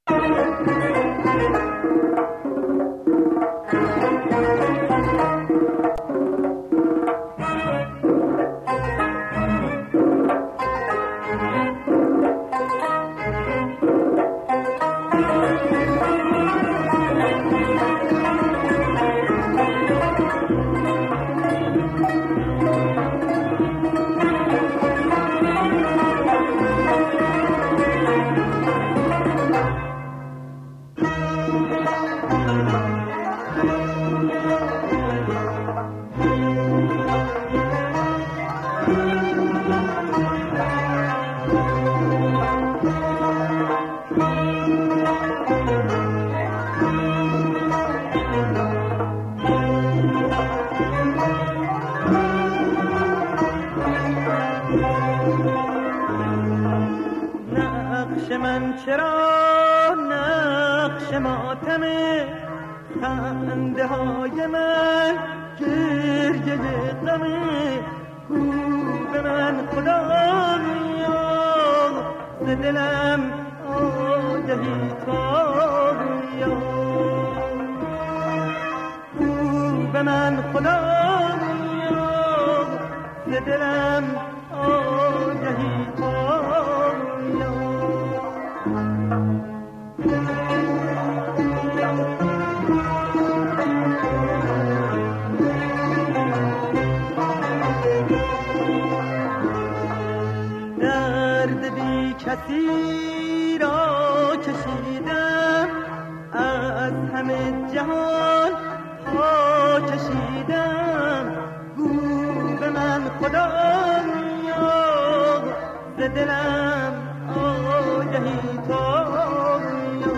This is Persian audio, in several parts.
نقش من چرا نقش ماتمه، خنده های من گریه غمه، گو به من خدایا ز دلم آگهی تایا، گو به من خدایا ز دلم آگهی تایا. درد بی کسی را کشیدم، از همه جهان ها کشیدم، گو به من خدایا ز دلم آگهی تایا،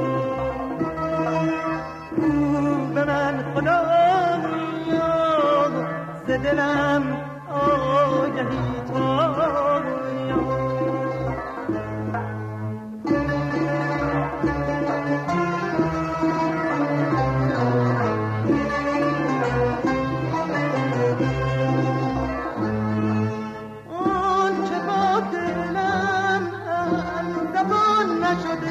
گو به من خدایا ز دلم آگهی تایا. آن که با دلم هم زبان نشده،